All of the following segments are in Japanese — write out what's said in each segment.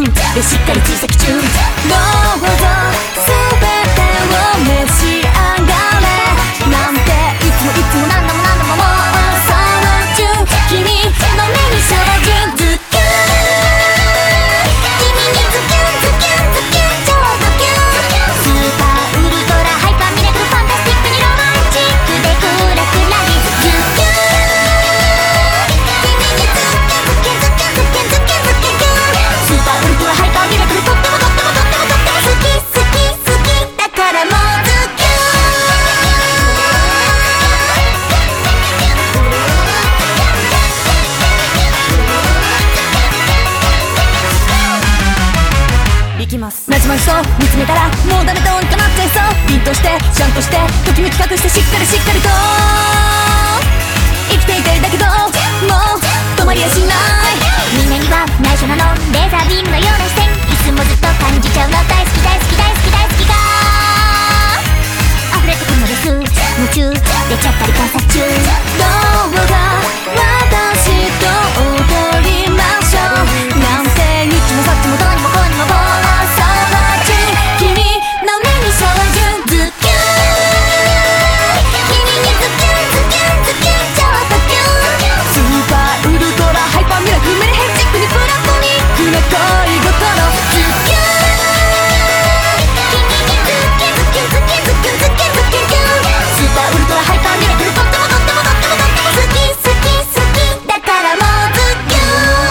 でしっかり追跡中。どうぞ全てを召し上がれなんていつもいつも何度も何度ももうその中君の目に照準ズキュン君にズキュンズキュンズキュン超ドキュンスーパーウルトラハイパーミラクルファンタスティックにロマンチックでクラクラにズキュン君にズキュンズキュンズキュンズキュンズキュンズキュンスーパーウルトラハイパーミラクルとってもとってもとってもとっても好き好き好きだからもうズキュンいきます。まじまじと見つめたらもうダメどうにかなっちゃいそう。凛としてシャンとしてときめき隠してしっかりしっかりと生きていてだけどもう止まりやしないみんなには内緒なのレーザービームのような視線いつもずっと感じちゃうの大好き大好き大好き大好きが溢れてくるのです夢中出ちゃったり観察中どうか私と踊りましょうなんてにっちもさっちもどうにもこうにも暴走中君の目に照準ズキュン君にズキュンズキュンズキュン超ドキュンスーパーウルトラハイパーミラクルメリヘッジックにプラトニックな恋心ズキュン君にズキュンズキュンズキュンズキュンズキュンズキュンズキュンスーパーウルトラハイパーミラクルとってもとってもとってもとっても好き好き好きだからもうズキュン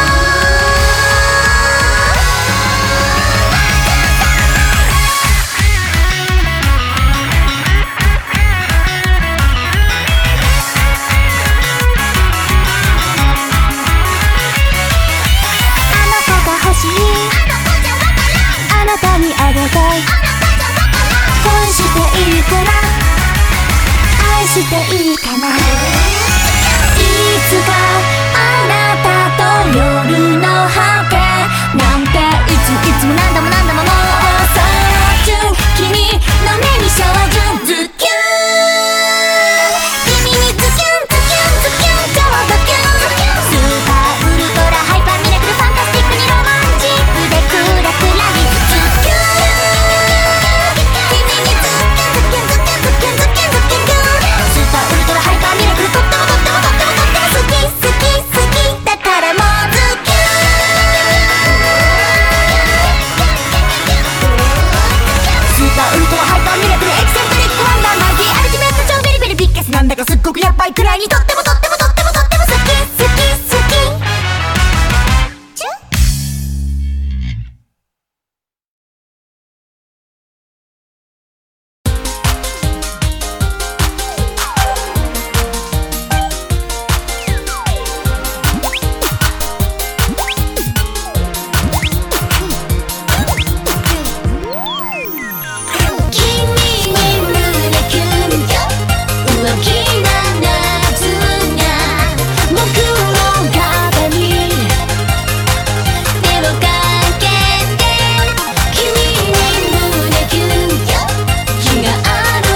あの子が欲しいあなたにあげたい恋していいかな愛していいかないつかあなたと夜の果てなんていつもいつも何度も